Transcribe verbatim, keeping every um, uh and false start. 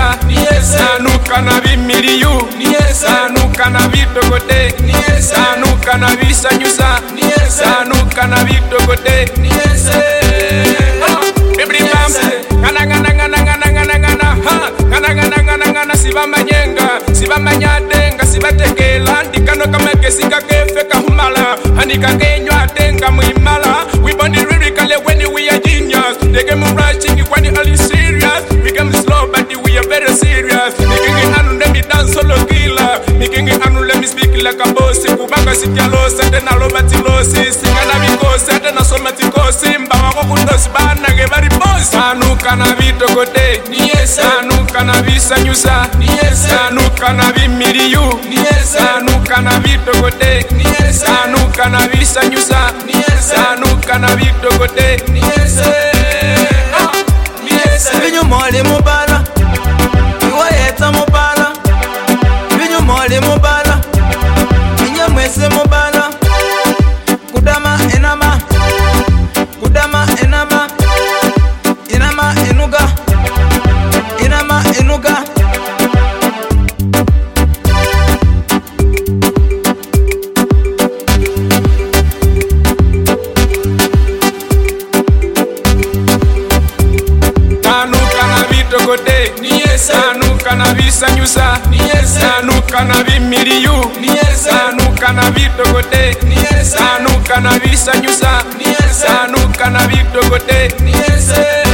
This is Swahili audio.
bisanyusa sanuka na bimiliyu sanuka na bitogote sanuka na bisanyusa sanuka na bitogote sibamanyenga sibamanyatenga sibatekela ndikano kamekesika kefe kahumala handikakenywa atenga mwimala we bond lyrically when we are genius they get me rushing when you are serious we get me slow but we are very serious making anu let me dance solo killer making anu let me speak like a boss kubanga sitialosa tena lobatilosi singana bikosi tena somatikosi mbawa kukutosi bana ge bari boss sanuka na bitogote sanuka na bisanyusa sanuka na bimiliyu sanuka na bitogote sanuka na bisanyusa sanuka na bitogote Vinyu mole mubala iwayeta mubala Vinyu mole mubala Vinya mwese mubala Kudama enama Kudama enama Inama enuga Inama enuga sanuka na bisanyusa sanuka na bimiliyu sanuka na bitogote sanuka na bisanyusa sanuka na bitogote